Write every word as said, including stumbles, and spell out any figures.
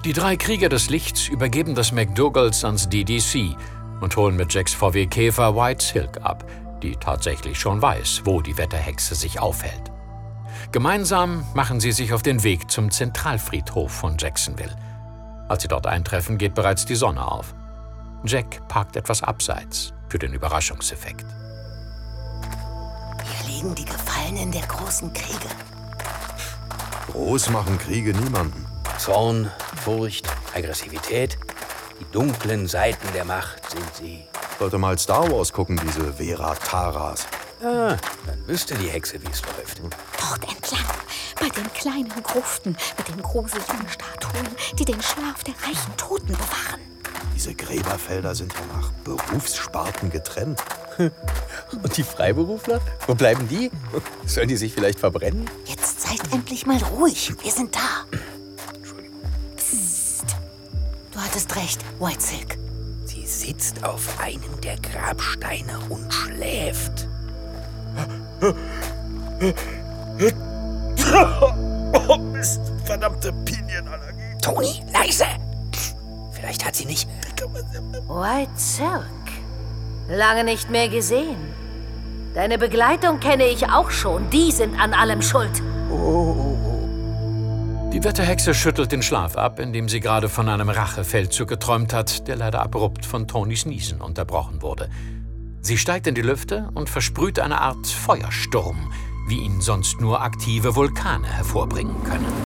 Die drei Krieger des Lichts übergeben das McDougalls ans D D C und holen mit Jacks V W Käfer White Silk ab, die tatsächlich schon weiß, wo die Wetterhexe sich aufhält. Gemeinsam machen sie sich auf den Weg zum Zentralfriedhof von Jacksonville. Als sie dort eintreffen, geht bereits die Sonne auf. Jack parkt etwas abseits für den Überraschungseffekt. Hier liegen die Gefallenen der großen Kriege. Groß machen Kriege niemanden. Zorn, Furcht, Aggressivität, die dunklen Seiten der Macht sind sie. Sollte mal Star Wars gucken, diese Vera Taras. Ah, dann wüsste die Hexe, wie es läuft. Dort entlang, bei den kleinen Gruften mit den gruseligen Statuen, die den Schlaf der reichen Toten bewahren. Diese Gräberfelder sind ja nach Berufssparten getrennt. Und die Freiberufler? Wo bleiben die? Sollen die sich vielleicht verbrennen? Jetzt seid endlich mal ruhig. Wir sind da. Psst. Du hattest recht, White Silk. Sie sitzt auf einem der Grabsteine und schläft. Oh Mist, verdammte Pinienallergie. Toni, leise! Vielleicht hat sie nicht... White Silk. Lange nicht mehr gesehen. Deine Begleitung kenne ich auch schon. Die sind an allem schuld. Die Wetterhexe schüttelt den Schlaf ab, indem sie gerade von einem Rachefeldzug geträumt hat, der leider abrupt von Tonys Niesen unterbrochen wurde. Sie steigt in die Lüfte und versprüht eine Art Feuersturm, wie ihn sonst nur aktive Vulkane hervorbringen können.